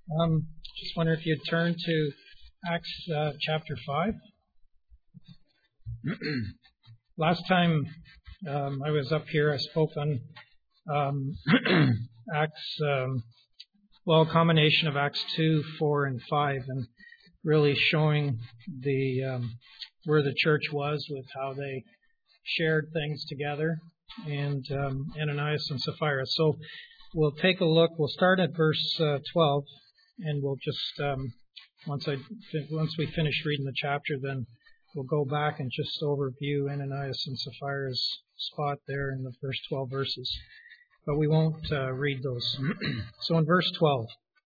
Just wonder if you'd turn to Acts chapter 5. Last time I was up here, I spoke on Acts, a combination of Acts 2, 4, and 5, and really showing the where the church was with how they shared things together, and Ananias and Sapphira. So we'll take a look. We'll start at verse 12, and we'll just once we finish reading the chapter, then we'll go back and just overview Ananias and Sapphira's spot there in the first 12 verses. But we won't read those. So in verse 12,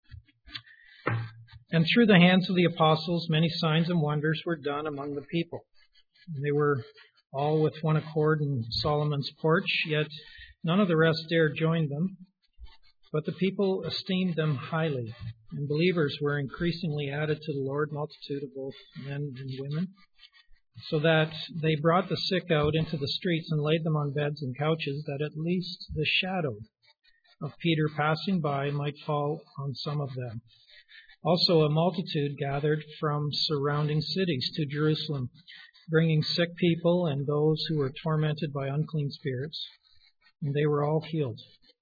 and through the hands of the apostles, many signs and wonders were done among the people. And they were all with one accord in Solomon's porch, yet none of the rest dared join them. But the people esteemed them highly, and believers were increasingly added to the Lord, multitude of both men and women, so that they brought the sick out into the streets and laid them on beds and couches, that at least the shadow of Peter passing by might fall on some of them. Also a multitude gathered from surrounding cities to Jerusalem, bringing sick people and those who were tormented by unclean spirits, and they were all healed.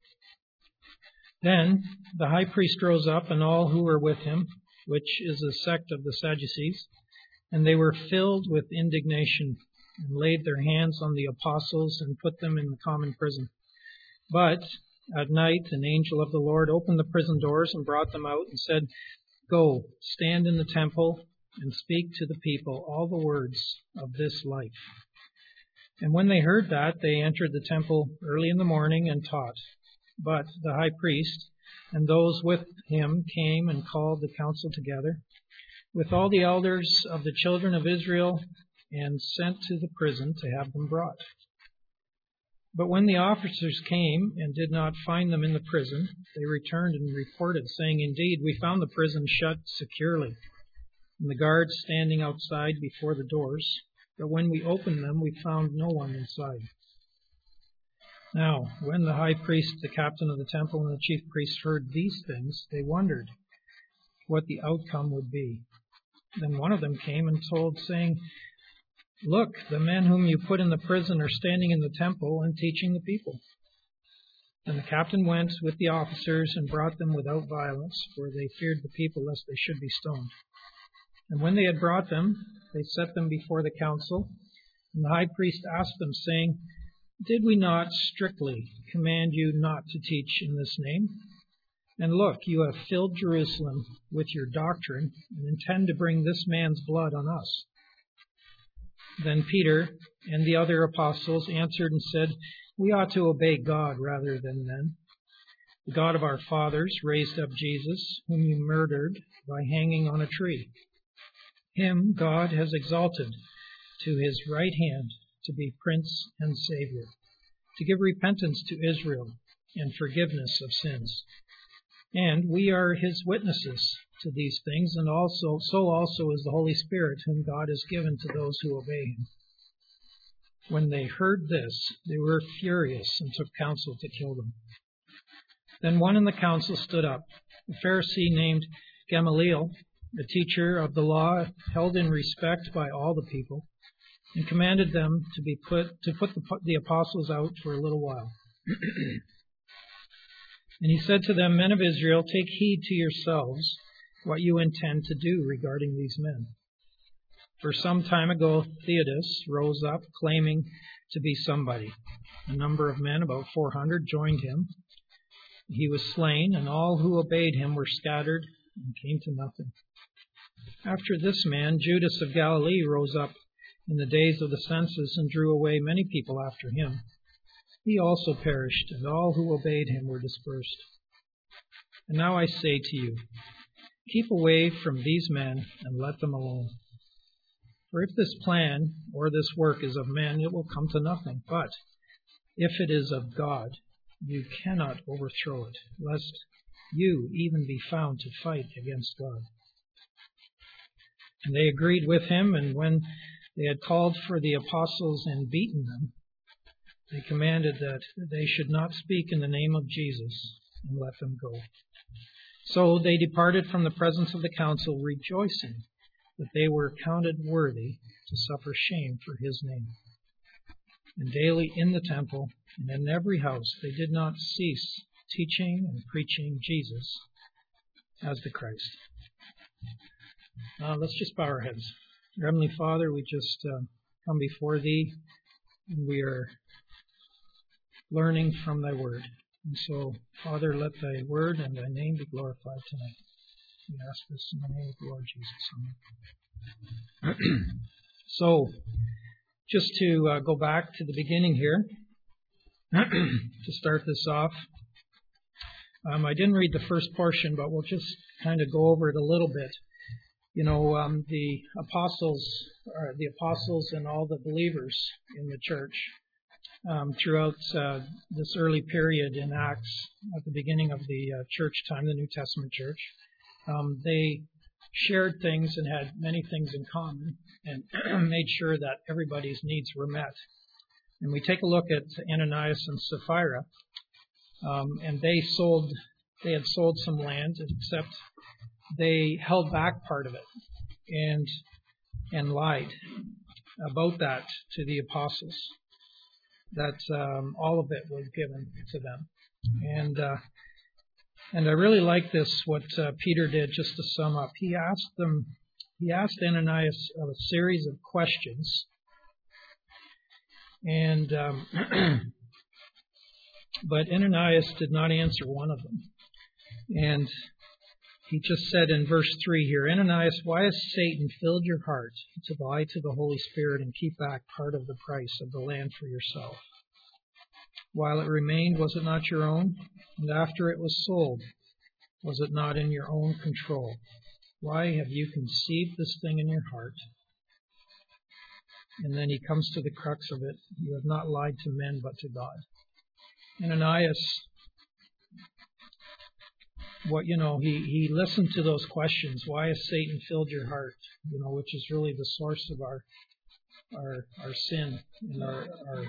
Then the high priest rose up, and all who were with him, which is a sect of the Sadducees, and they were filled with indignation, and laid their hands on the apostles and put them in the common prison. But at night an angel of the Lord opened the prison doors and brought them out and said, "Go, stand in the temple and speak to the people all the words of this life." And when they heard that, they entered the temple early in the morning and taught. But the high priest and those with him came and called the council together with all the elders of the children of Israel, and sent to the prison to have them brought. But when the officers came and did not find them in the prison, they returned and reported, saying, "Indeed, we found the prison shut securely, and the guards standing outside before the doors. But when we opened them, we found no one inside." Now, when the high priest, the captain of the temple, and the chief priests heard these things, they wondered what the outcome would be. Then one of them came and told, saying, "Look, the men whom you put in the prison are standing in the temple and teaching the people." And the captain went with the officers and brought them without violence, for they feared the people lest they should be stoned. And when they had brought them, they set them before the council. And the high priest asked them, saying, "Did we not strictly command you not to teach in this name? And look, you have filled Jerusalem with your doctrine and intend to bring this man's blood on us." Then Peter and the other apostles answered and said, "We ought to obey God rather than men. The God of our fathers raised up Jesus, whom you murdered by hanging on a tree. Him God has exalted to his right hand to be Prince and Savior, to give repentance to Israel and forgiveness of sins. And we are his witnesses to these things, and so also is the Holy Spirit, whom God has given to those who obey him." When they heard this, they were furious and took counsel to kill them. Then one in the council stood up, a Pharisee named Gamaliel, a teacher of the law held in respect by all the people, and commanded them to put the apostles out for a little while. And he said to them, "Men of Israel, take heed to yourselves what you intend to do regarding these men. For some time ago, Theudas rose up, claiming to be somebody. A number of men, about 400, joined him. He was slain, and all who obeyed him were scattered and came to nothing. After this man, Judas of Galilee rose up in the days of the census and drew away many people after him. He also perished, and all who obeyed him were dispersed. And now I say to you, keep away from these men and let them alone. For if this plan or this work is of men, it will come to nothing. But if it is of God, you cannot overthrow it, lest you even be found to fight against God." And they agreed with him, and when they had called for the apostles and beaten them, they commanded that they should not speak in the name of Jesus, and let them go. So they departed from the presence of the council, rejoicing that they were counted worthy to suffer shame for his name. And daily in the temple and in every house they did not cease teaching and preaching Jesus as the Christ. Let's just bow our heads. Our Heavenly Father, we just come before Thee, and we are learning from Thy Word. And so, Father, let Thy Word and Thy name be glorified tonight. We ask this in the name of the Lord Jesus. Amen. So, just to go back to the beginning here, to start this off, I didn't read the first portion, but we'll just kind of go over it a little bit. You know, the apostles and all the believers in the church throughout this early period in Acts, at the beginning of the church time, the New Testament church, they shared things and had many things in common and made sure that everybody's needs were met. And we take a look at Ananias and Sapphira, and they had sold some land, except they held back part of it and lied about that to the apostles, that all of it was given to them. And I really like this, what Peter did, just to sum up. He asked Ananias a series of questions, and but Ananias did not answer one of them. And he just said in verse 3 here, Ananias, why has Satan filled your heart to lie to the Holy Spirit and keep back part of the price of the land for yourself? While it remained, was it not your own? And after it was sold, was it not in your own control? Why have you conceived this thing in your heart? And then he comes to the crux of it. You have not lied to men, but to God. Ananias, he listened to those questions. Why has Satan filled your heart? Which is really the source of our sin and our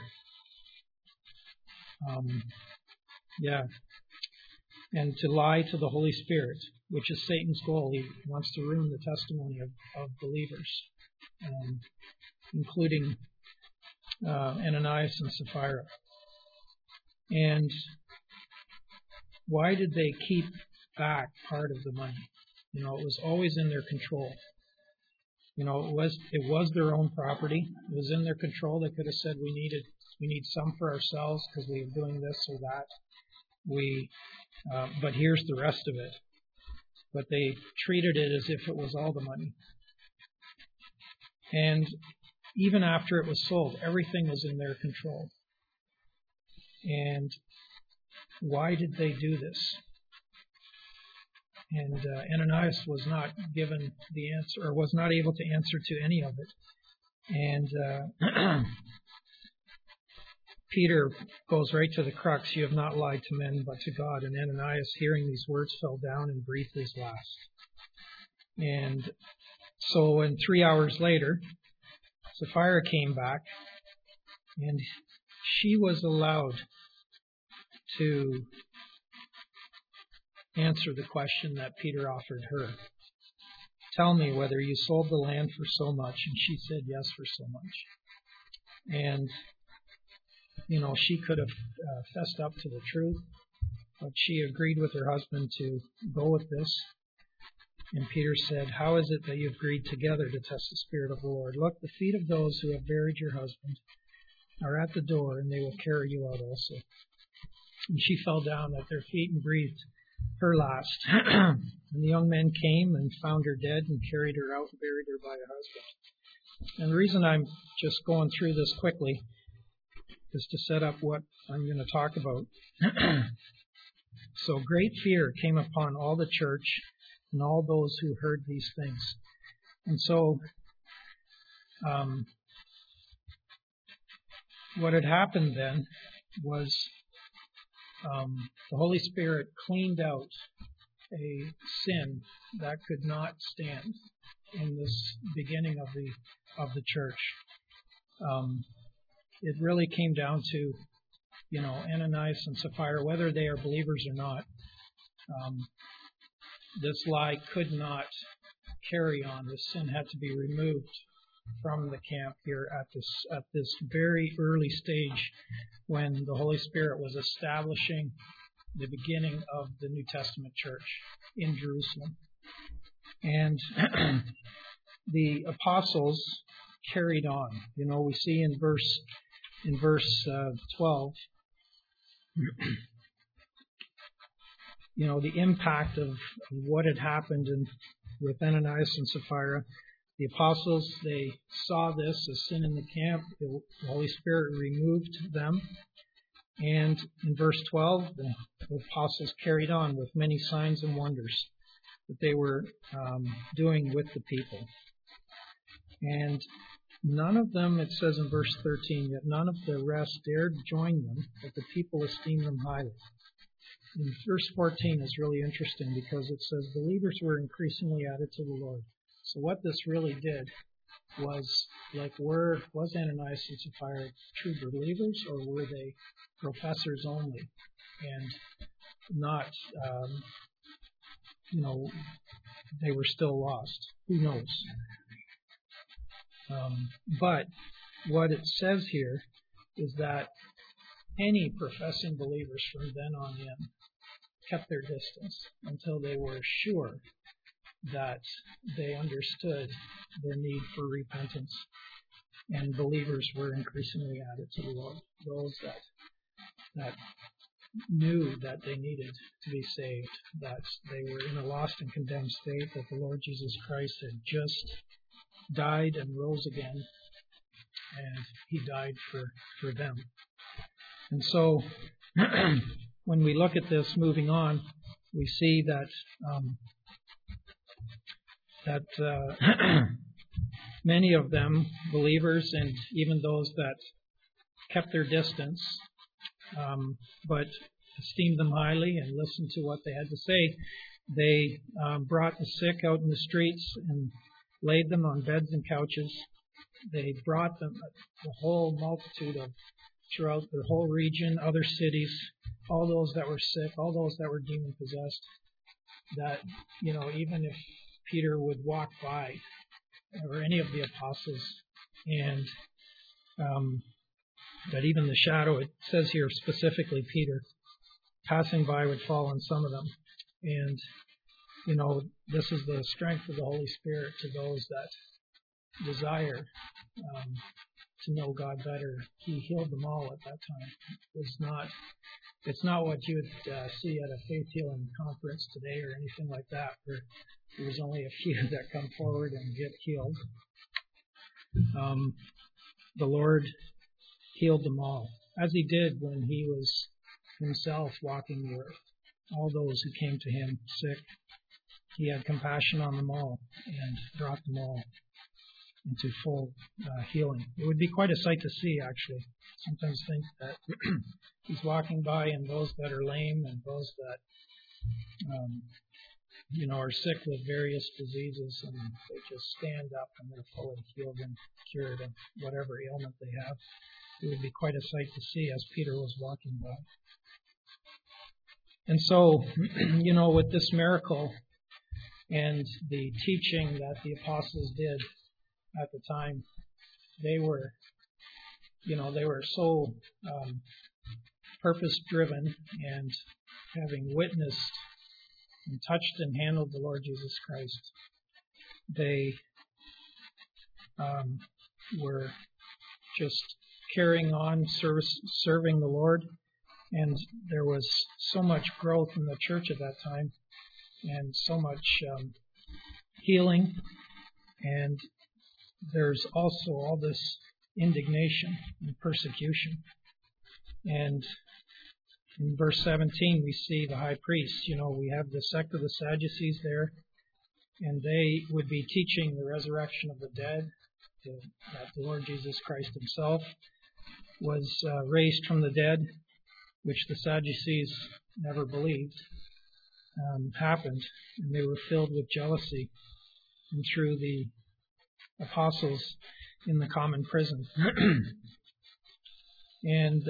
and to lie to the Holy Spirit, which is Satan's goal. He wants to ruin the testimony of believers, including Ananias and Sapphira. And why did they keep back part of the money? It was always in their control. It was their own property. It was in their control. They could have said, we need some for ourselves because we are doing this or that. But here's the rest of it. But they treated it as if it was all the money. And even after it was sold, everything was in their control. And why did they do this? And Ananias was not given the answer, or was not able to answer to any of it. And Peter goes right to the crux. You have not lied to men, but to God. And Ananias, hearing these words, fell down and breathed his last. And so, 3 hours later, Sapphira came back, and she was allowed to answer the question that Peter offered her. Tell me whether you sold the land for so much. And she said yes, for so much. And she could have fessed up to the truth, but she agreed with her husband to go with this. And Peter said, how is it that you have agreed together to test the Spirit of the Lord? Look, the feet of those who have buried your husband are at the door, and they will carry you out also. And she fell down at their feet and breathed her last. And the young men came and found her dead and carried her out and buried her by her husband. And the reason I'm just going through this quickly is to set up what I'm going to talk about. So great fear came upon all the church and all those who heard these things. And so what had happened then was the Holy Spirit cleaned out a sin that could not stand in this beginning of the church. It really came down to, Ananias and Sapphira, whether they are believers or not. this lie could not carry on. The sin had to be removed from the camp here at this very early stage when the Holy Spirit was establishing the beginning of the New Testament church in Jerusalem. And the apostles carried on. We see in verse 12, the impact of what had happened with Ananias and Sapphira. The apostles, they saw this as sin in the camp. The Holy Spirit removed them. And in verse 12, the apostles carried on with many signs and wonders that they were doing with the people. And none of them, it says in verse 13, that none of the rest dared join them, but the people esteemed them highly. And verse 14 is really interesting because it says believers were increasingly added to the Lord. So what this really did was, was Ananias and Sapphira true believers, or were they professors only and not, they were still lost? Who knows? But what it says here is that any professing believers from then on in kept their distance until they were sure that they understood their need for repentance. And believers were increasingly added to the Lord. Those that knew that they needed to be saved, that they were in a lost and condemned state, that the Lord Jesus Christ had just died and rose again, and He died for them. And so, when we look at this moving on, we see that many of them, believers, and even those that kept their distance, but esteemed them highly and listened to what they had to say, they brought the sick out in the streets and laid them on beds and couches. They brought them, the whole multitude of, throughout the whole region, other cities, all those that were sick, all those that were demon-possessed, that, even if Peter would walk by, or any of the apostles, and that even the shadow, it says here specifically Peter, passing by would fall on some of them. And, this is the strength of the Holy Spirit to those that desire to know God better. He healed them all at that time. It's not what you would see at a faith healing conference today or anything like that, where there's only a few that come forward and get healed. The Lord healed them all, as He did when He was Himself walking the earth. All those who came to Him sick, He had compassion on them all and brought them all into full healing. It would be quite a sight to see, actually. Sometimes think that He's walking by, and those that are lame and those that are sick with various diseases, and they just stand up and they're fully healed and cured of whatever ailment they have. It would be quite a sight to see as Peter was walking by. And so, with this miracle and the teaching that the apostles did at the time, they were so purpose-driven, and having witnessed and touched and handled the Lord Jesus Christ, they were just carrying on serving the Lord. And there was so much growth in the church at that time, and so much healing. And there's also all this indignation and persecution. And in verse 17, we see the high priest. We have the sect of the Sadducees there, and they would be teaching the resurrection of the dead, that the Lord Jesus Christ Himself was raised from the dead, which the Sadducees never believed happened, and they were filled with jealousy and threw the apostles in the common prison. And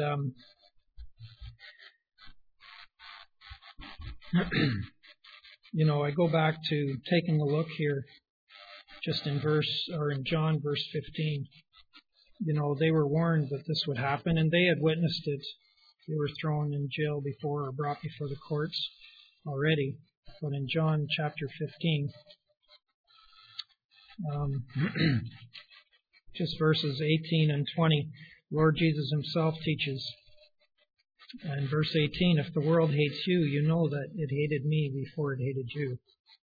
I go back to taking a look here, just in John verse 15. They were warned that this would happen, and they had witnessed it. They were thrown in jail before or brought before the courts already. But in John chapter 15, just verses 18 and 20, Lord Jesus himself teaches. And verse 18, if the world hates you, you know that it hated me before it hated you.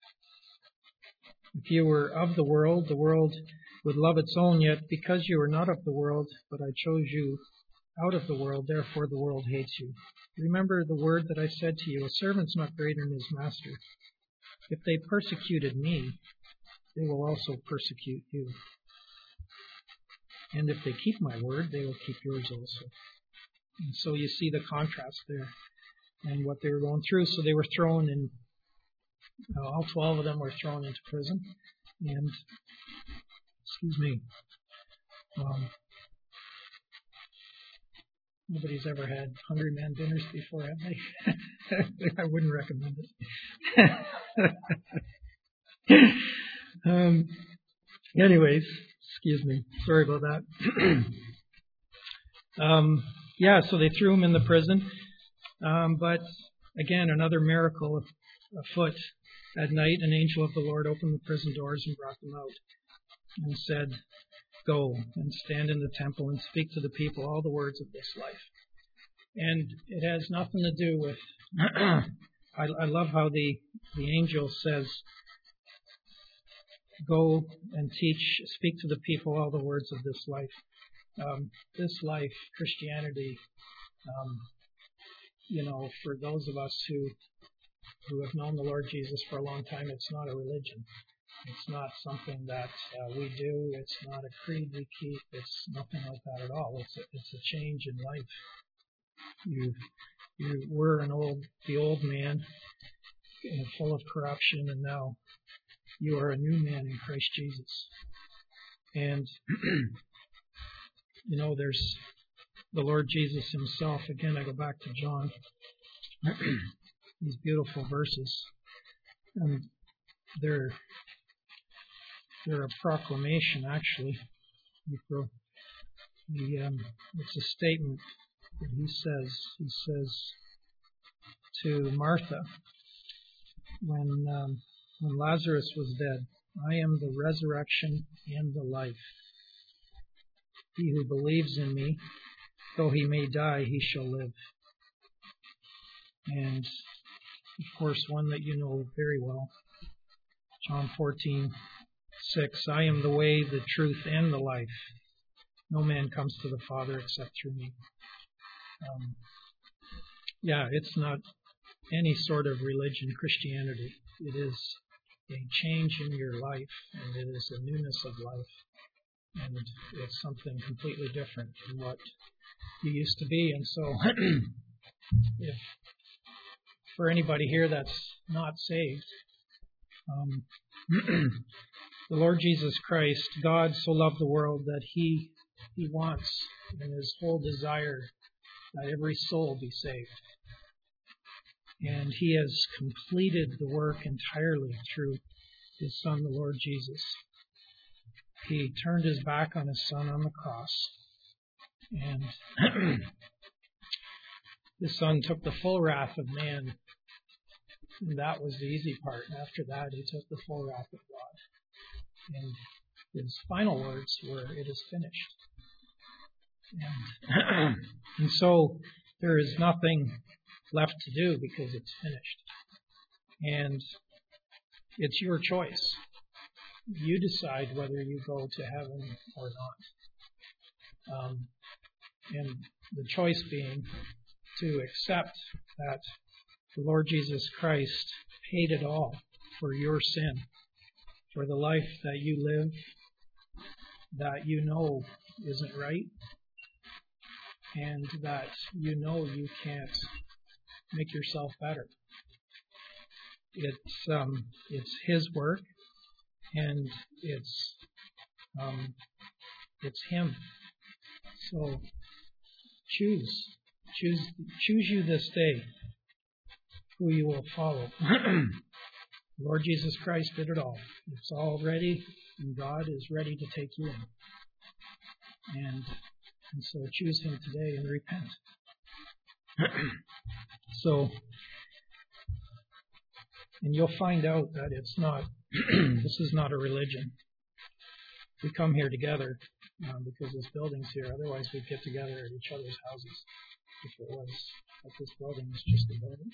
If you were of the world would love its own, yet because you are not of the world, but I chose you out of the world, therefore the world hates you. Remember the word that I said to you, a servant's not greater than his master. If they persecuted me, they will also persecute you. And if they keep my word, they will keep yours also. And so you see the contrast there and what they were going through. So they were thrown in, all 12 of them were thrown into prison. And, nobody's ever had Hungry Man dinners before, have they? I wouldn't recommend it. Anyways, sorry about that. So they threw him in the prison. But again, another miracle afoot. At night, an angel of the Lord opened the prison doors and brought them out and said, go and stand in the temple and speak to the people all the words of this life. And it has nothing to do with, I love how the angel says, go and teach, speak to the people all the words of this life. This life, Christianity, for those of us who have known the Lord Jesus for a long time, it's not a religion. It's not something that we do. It's not a creed we keep. It's nothing like that at all. It's a change in life. You were the old man, full of corruption, and now you are a new man in Christ Jesus. And there's the Lord Jesus himself. Again, I go back to John. These beautiful verses, and they're a proclamation, actually. It's a statement that he says. He says to Martha, when Lazarus was dead, I am the resurrection and the life. He who believes in me, though he may die, he shall live. And, of course, one that you know very well, John 14:6, I am the way, the truth, and the life. No man comes to the Father except through me. It's not any sort of religion, Christianity. It is a change in your life, and it is a newness of life. And it's something completely different from what you used to be. And so, if for anybody here that's not saved, the Lord Jesus Christ, God so loved the world that He wants, in His whole desire, that every soul be saved. And He has completed the work entirely through His Son, the Lord Jesus. He turned His back on His Son on the cross, and His Son took the full wrath of man, and that was the easy part. And after that, He took the full wrath of God. And His final words were, it is finished. And so there is nothing left to do because it's finished. And it's your choice. You decide whether you go to heaven or not. And the choice being to accept that the Lord Jesus Christ paid it all for your sin, for the life that you live that you know isn't right, and that you know you can't make yourself better. It's His work, and it's Him. So choose you this day who you will follow. Lord Jesus Christ did it all. It's all ready, and God is ready to take you in. And so choose Him today and repent. And you'll find out that it's not, this is not a religion. We come here together because this building's here. Otherwise, we'd get together at each other's houses if it was. But this building is just a building.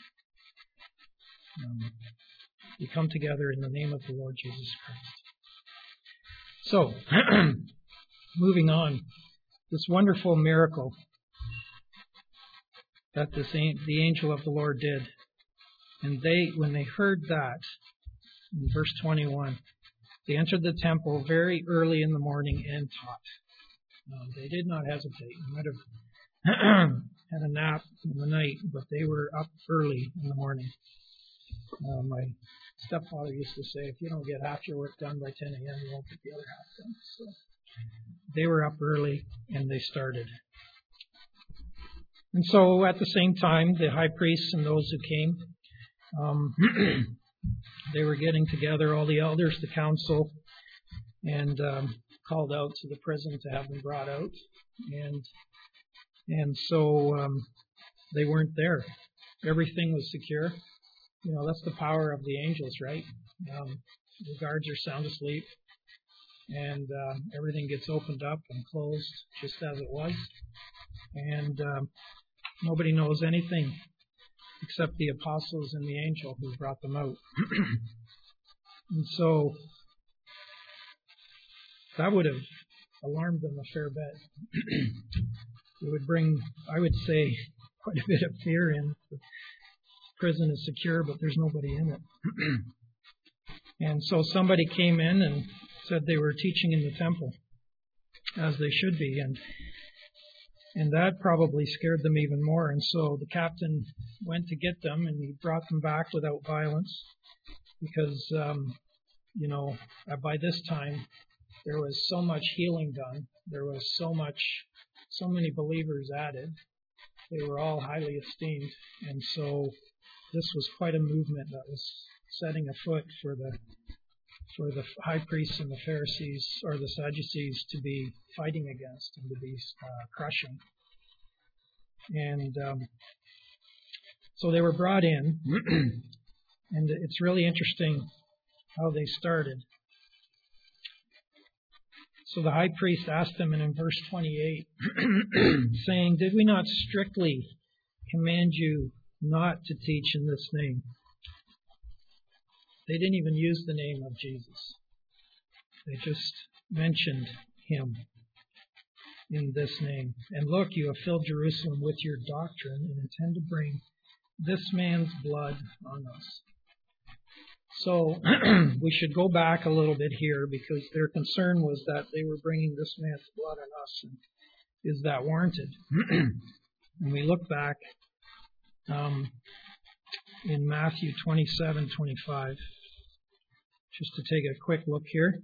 We come together in the name of the Lord Jesus Christ. So, moving on, this wonderful miracle that the angel of the Lord did. And when they heard that, in verse 21, they entered the temple very early in the morning and taught. They did not hesitate. They might have had a nap in the night, but they were up early in the morning. My stepfather used to say, if you don't get half your work done by 10 a.m., you won't get the other half done. So they were up early and they started. And so at the same time, the high priests and those who came, they were getting together, all the elders, the council, and called out to the prison to have them brought out. And so they weren't there. Everything was secure. That's the power of the angels, right? The guards are sound asleep, and everything gets opened up and closed just as it was. And nobody knows anything except the apostles and the angel who brought them out. And so that would have alarmed them a fair bit. It would bring, I would say, quite a bit of fear in. The prison is secure, but there's nobody in it. And so somebody came in and said they were teaching in the temple, as they should be, and that probably scared them even more. And so the captain went to get them, and he brought them back without violence, because, by this time, there was so much healing done. There was so many believers added. They were all highly esteemed. And so this was quite a movement that was setting afoot for the high priests and the Pharisees, or the Sadducees, to be fighting against and to be crushing. And so they were brought in, and it's really interesting how they started. So the high priest asked them, and in verse 28, saying, "Did we not strictly command you not to teach in this name?" They didn't even use the name of Jesus. They just mentioned Him in this name. "And look, you have filled Jerusalem with your doctrine and intend to bring this man's blood on us." So we should go back a little bit here, because their concern was that they were bringing this man's blood on us. And is that warranted? And we look back in Matthew 27:25, just to take a quick look here.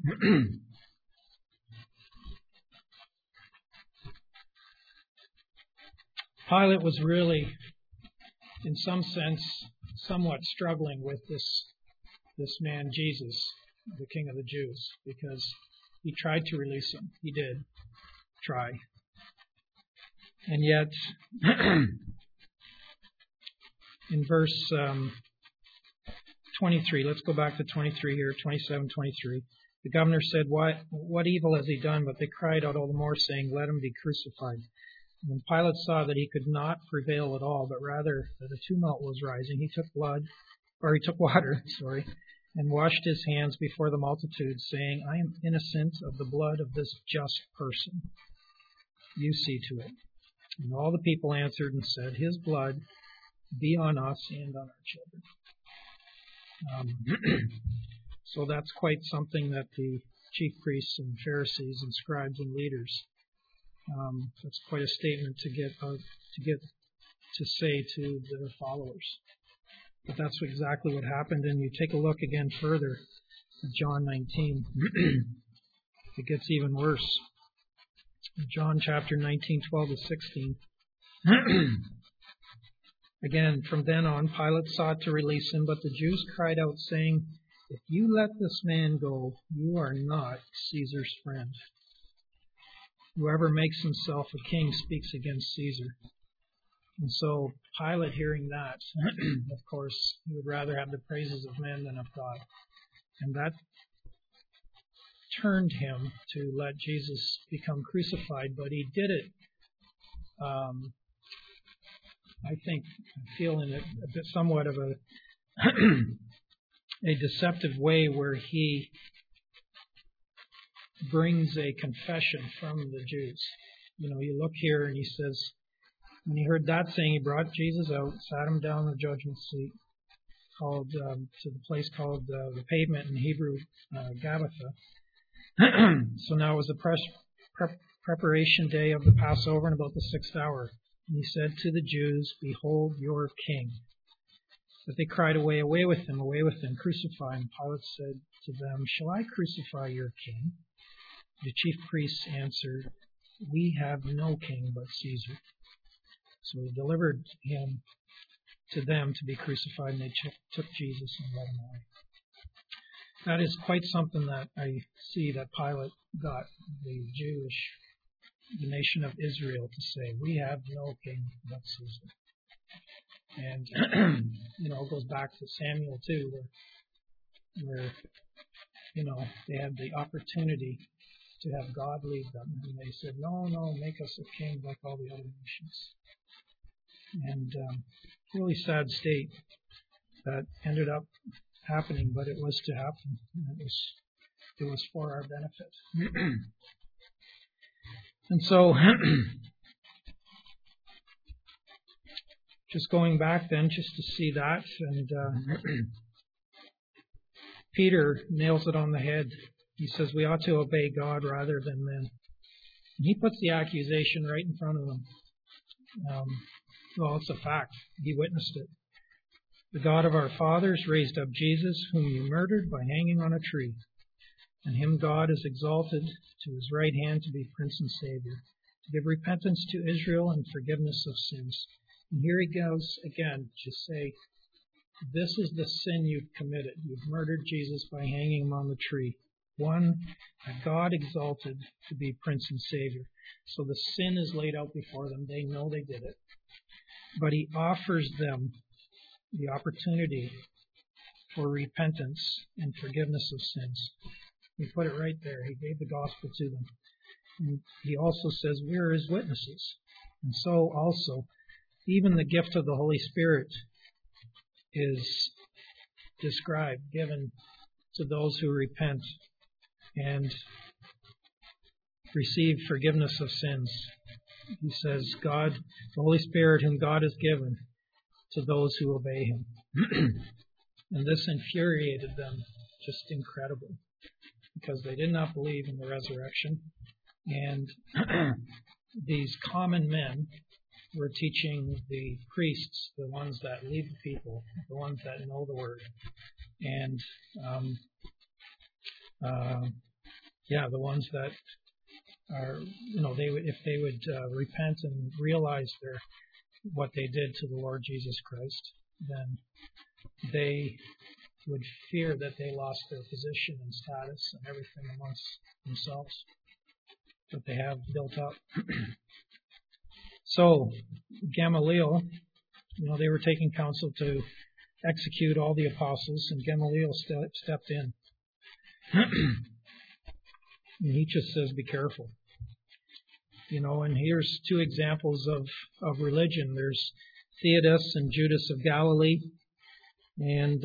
Pilate was really, in some sense, somewhat struggling with this man, Jesus, the King of the Jews, because he tried to release him. He did try. And yet, in verse 23, let's go back to 23 here, 27:23. The governor said, what evil has he done? But they cried out all the more, saying, "Let him be crucified." And when Pilate saw that he could not prevail at all, but rather that a tumult was rising, he took water, and washed his hands before the multitude, saying, "I am innocent of the blood of this just person. You see to it." And all the people answered and said, "His blood be on us and on our children." So that's quite something that the chief priests and Pharisees and scribes and leaders, that's quite a statement to get to say to their followers. But that's exactly what happened. And you take a look again further at John 19. It gets even worse. John chapter 19, 12-16. Again, from then on, Pilate sought to release him, but the Jews cried out, saying, if you let this man go, you are not Caesar's friend. Whoever makes himself a king speaks against Caesar. And so Pilate, hearing that, of course, he would rather have the praises of men than of God. And that turned him to let Jesus become crucified, but he did it, I feel in a bit somewhat of a deceptive way, where he brings a confession from the Jews. You look here and he says, when he heard that saying, he brought Jesus out, sat him down on the judgment seat, called to the place called the pavement in Hebrew, Gabbatha. So now it was the preparation day of the Passover, and about the 6th hour. And he said to the Jews, "Behold your king." But they cried, away with him, crucify him. Pilate said to them, "Shall I crucify your king?" The chief priests answered, "We have no king but Caesar." So he delivered him to them to be crucified, and they took Jesus and led him away. That is quite something that I see that Pilate got the nation of Israel to say, "We have no king but Caesar." And, it goes back to Samuel too, where they had the opportunity to have God lead them. And they said, no, make us a king like all the other nations. And really sad state that ended up happening, but it was to happen. And it was for our benefit. And so, just going back then, just to see that, and Peter nails it on the head. He says we ought to obey God rather than men. And he puts the accusation right in front of them. Well, it's a fact. He witnessed it. The God of our fathers raised up Jesus, whom you murdered by hanging on a tree. And him God has exalted to his right hand to be Prince and Savior, to give repentance to Israel and forgiveness of sins. And here he goes again to say, this is the sin you've committed. You've murdered Jesus by hanging him on the tree. One that God exalted to be Prince and Savior. So the sin is laid out before them. They know they did it. But he offers them the opportunity for repentance and forgiveness of sins. He put it right there. He gave the gospel to them. And he also says, we are his witnesses. And so also, even the gift of the Holy Spirit is described, given to those who repent and receive forgiveness of sins. He says, God, the Holy Spirit, whom God has given to those who obey him. And this infuriated them just incredibly, because they did not believe in the resurrection. And these common men were teaching the priests, the ones that lead the people, the ones that know the word, and the ones that are, they would, if they would repent and realize what they did to the Lord Jesus Christ, then they would fear that they lost their position and status and everything amongst themselves that they have built up. So, Gamaliel, they were taking counsel to execute all the apostles, and Gamaliel stepped in. And he just says, be careful. And here's two examples of religion. There's Theudas and Judas of Galilee. And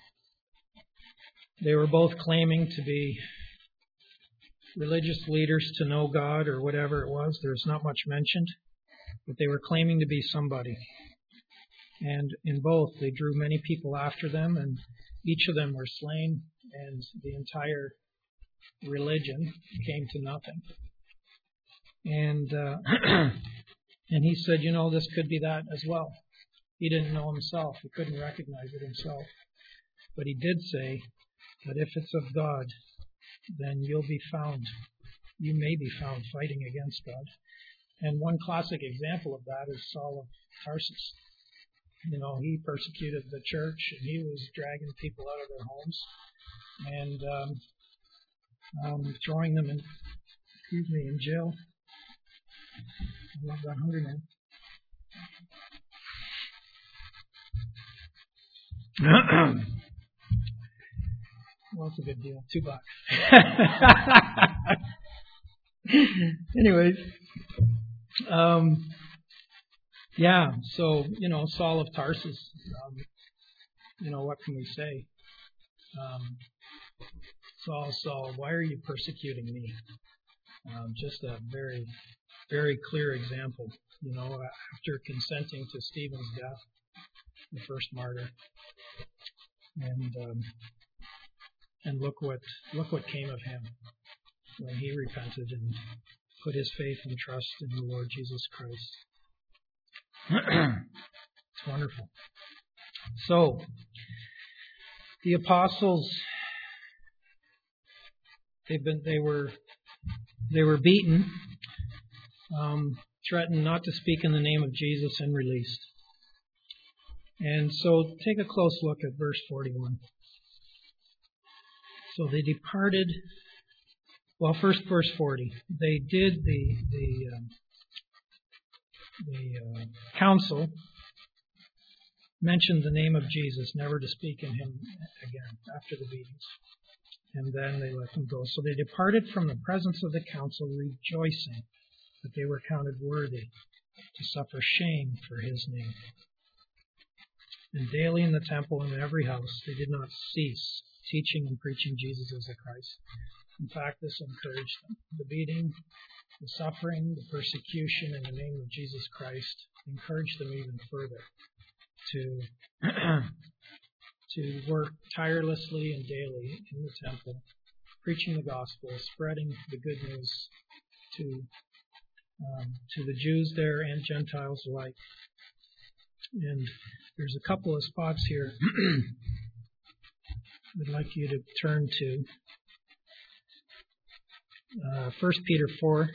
they were both claiming to be religious leaders, to know God or whatever it was. There's not much mentioned. But they were claiming to be somebody. And in both, they drew many people after them, and each of them were slain, and the entire religion came to nothing. And and he said, this could be that as well. He didn't know himself. He couldn't recognize it himself. But he did say that if it's of God, then you may be found fighting against God. And one classic example of that is Saul of Tarsus. he persecuted the church, and he was dragging people out of their homes and throwing them in jail. I love that hungry man. Well, it's a good deal. $2. Anyways, so, Saul of Tarsus, what can we say? Saul, why are you persecuting me? Just a very, very clear example, after consenting to Stephen's death, the first martyr. And look what came of him when he repented and put his faith and trust in the Lord Jesus Christ. It's wonderful. So, the apostles, they were beaten, threatened not to speak in the name of Jesus, and released. And so, take a close look at verse 41. So they departed. Well, first verse 40. They did the council mentioned the name of Jesus, never to speak in him again after the beatings. And then they let them go. So they departed from the presence of the council, rejoicing that they were counted worthy to suffer shame for his name. And daily in the temple and in every house they did not cease teaching and preaching Jesus as the Christ. In fact, this encouraged them. The beating, the suffering, the persecution in the name of Jesus Christ encouraged them even further to work tirelessly and daily in the temple, preaching the gospel, spreading the good news to the Jews there and Gentiles alike. And there's a couple of spots here I'd like you to turn to. 1 Peter 4.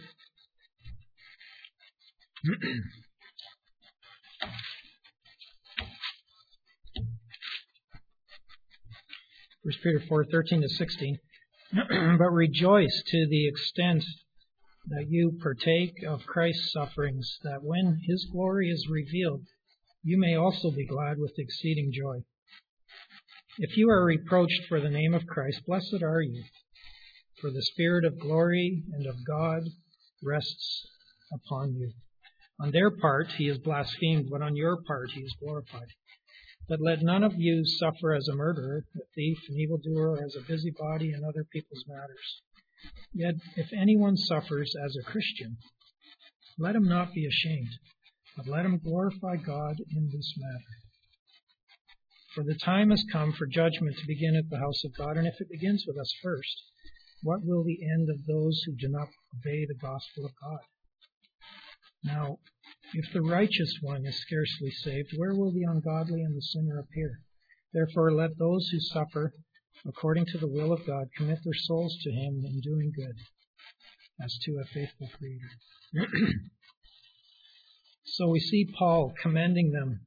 First Peter 4:13-16. But rejoice to the extent that you partake of Christ's sufferings, that when his glory is revealed, you may also be glad with exceeding joy. If you are reproached for the name of Christ, blessed are you, for the Spirit of glory and of God rests upon you. On their part he is blasphemed, but on your part he is glorified. But let none of you suffer as a murderer, a thief, an evildoer, or as a busybody in other people's matters. Yet if anyone suffers as a Christian, let him not be ashamed, but let him glorify God in this matter. For the time has come for judgment to begin at the house of God, and if it begins with us first, what will the end of those who do not obey the gospel of God? Now, if the righteous one is scarcely saved, where will the ungodly and the sinner appear? Therefore, let those who suffer according to the will of God commit their souls to him in doing good, as to a faithful Creator. So we see Paul commending them,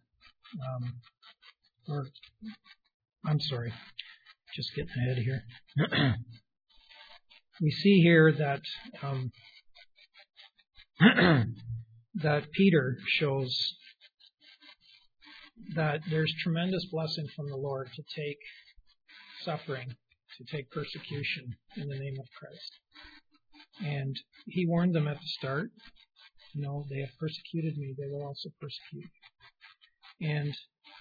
just getting ahead here. We see here that that Peter shows that there's tremendous blessing from the Lord to take suffering, to take persecution in the name of Christ. And he warned them at the start, they have persecuted me, they will also persecute you. And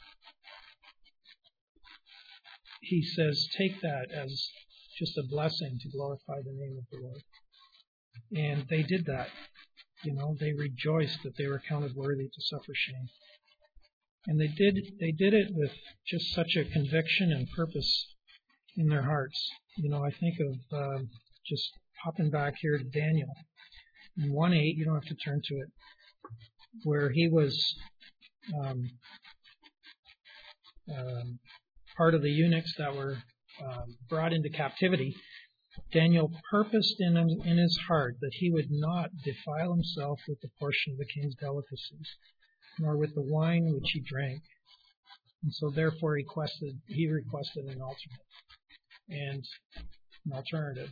he says, take that as just a blessing to glorify the name of the Lord. And they did that. They rejoiced that they were counted worthy to suffer shame. And they did it with just such a conviction and purpose in their hearts. I think of just hopping back here to Daniel. In 1:8, you don't have to turn to it, where he was part of the eunuchs that were brought into captivity. Daniel purposed in his heart that he would not defile himself with the portion of the king's delicacies, nor with the wine which he drank, And so therefore he requested an alternative,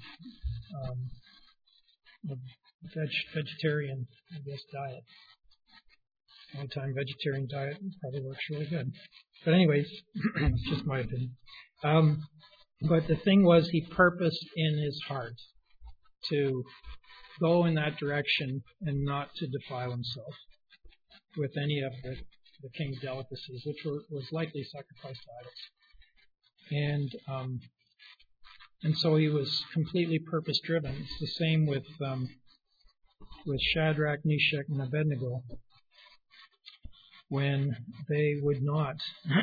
a vegetarian, I guess, diet. Long-time vegetarian diet probably works really good. But anyways, it's just my opinion. But the thing was, he purposed in his heart to go in that direction and not to defile himself with any of the king's delicacies, which was likely sacrificed to idols. And so he was completely purpose-driven. It's the same with Shadrach, Meshach, and Abednego, when they would not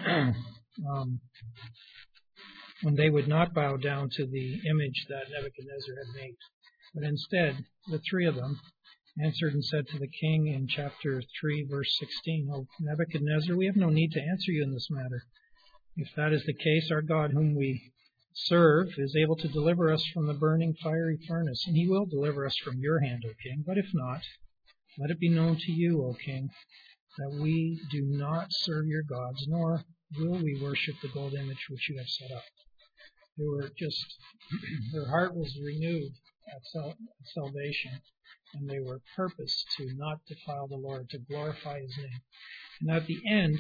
bow down to the image that Nebuchadnezzar had made, but instead the three of them answered and said to the king in chapter 3, verse 16, "O Nebuchadnezzar, we have no need to answer you in this matter. If that is the case, our God whom we serve is able to deliver us from the burning fiery furnace, and he will deliver us from your hand, O king. But if not, let it be known to you, O king, that we do not serve your gods, nor will we worship the gold image which you have set up." They were their heart was renewed at salvation, and they were purposed to not defile the Lord, to glorify his name. And at the end,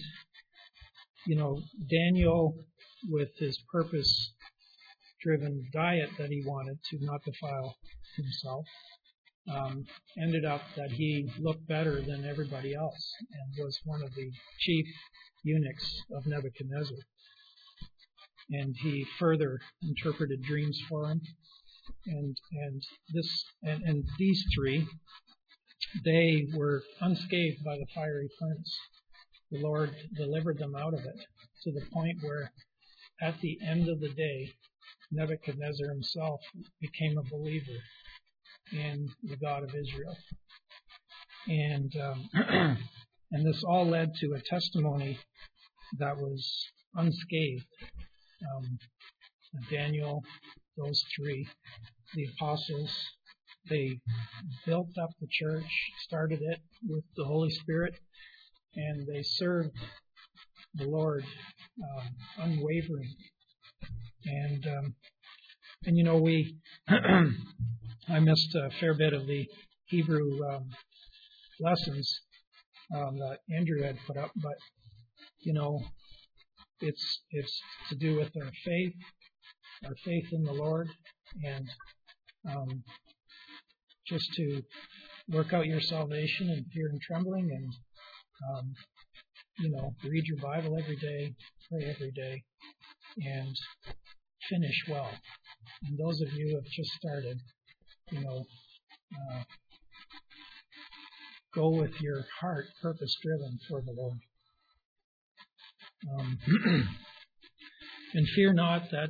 Daniel, with his purpose-driven diet that he wanted to not defile himself, ended up that he looked better than everybody else and was one of the chief eunuchs of Nebuchadnezzar. And he further interpreted dreams for him. And these three, they were unscathed by the fiery furnace. The Lord delivered them out of it to the point where at the end of the day, Nebuchadnezzar himself became a believer in the God of Israel. And this all led to a testimony that was unscathed. Daniel, those three, the apostles, they built up the church, started it with the Holy Spirit, and they served the Lord unwavering. And I missed a fair bit of the Hebrew lessons that Andrew had put up, but it's to do with our faith in the Lord, and just to work out your salvation in fear and trembling, and read your Bible every day, pray every day, and finish well. And those of you who have just started, go with your heart purpose-driven for the Lord. And fear not that,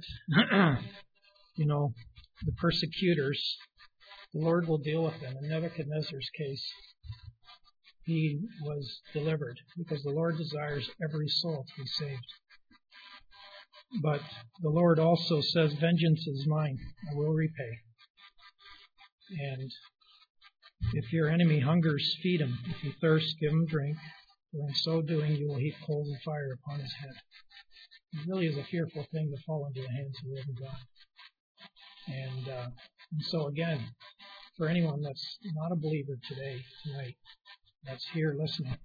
the persecutors, the Lord will deal with them. In Nebuchadnezzar's case, he was delivered because the Lord desires every soul to be saved. But the Lord also says, "Vengeance is mine, I will repay." And if your enemy hungers, feed him. If he thirsts, give him drink. For in so doing, you will heap coals of fire upon his head. It really is a fearful thing to fall into the hands of the living God. And so again, for anyone that's not a believer tonight, that's here listening,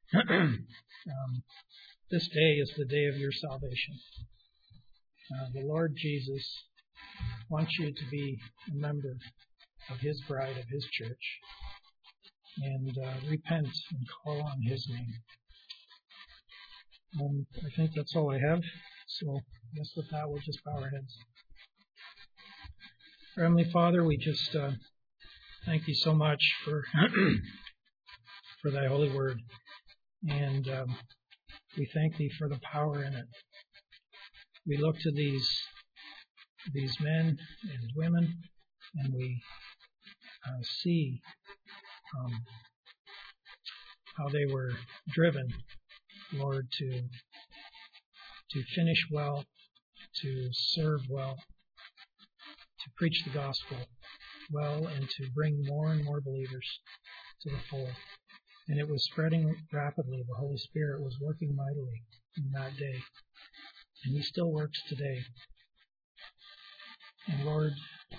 this day is the day of your salvation. The Lord Jesus wants you to be a member of his bride, of his church, and repent and call on his name. I think that's all I have. So I guess with that, we'll just bow our heads. Our Heavenly Father, we just thank you so much for for thy holy word. And we thank thee for the power in it. We look to these men and women, and we see how they were driven, Lord, to finish well, to serve well, to preach the gospel well, and to bring more and more believers to the fold. And it was spreading rapidly. The Holy Spirit was working mightily. in that day. And he still works today. And Lord,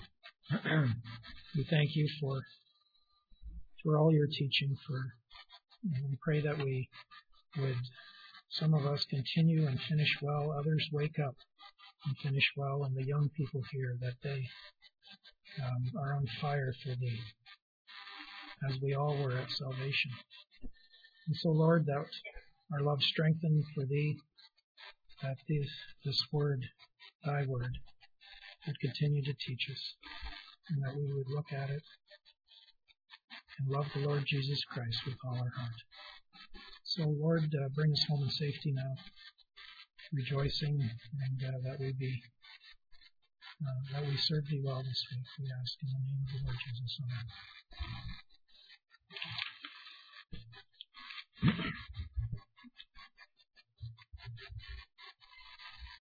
we thank you for all your teaching. And we pray that we would, some of us, continue and finish well, others wake up and finish well, and the young people here, that they are on fire for thee, as we all were at salvation. And so, Lord, that our love strengthened for thee, that this word, thy word, would continue to teach us, and that we would look at it and love the Lord Jesus Christ with all our heart. So, Lord, bring us home in safety now, rejoicing, and that we serve thee well this week. We ask in the name of the Lord Jesus. Amen.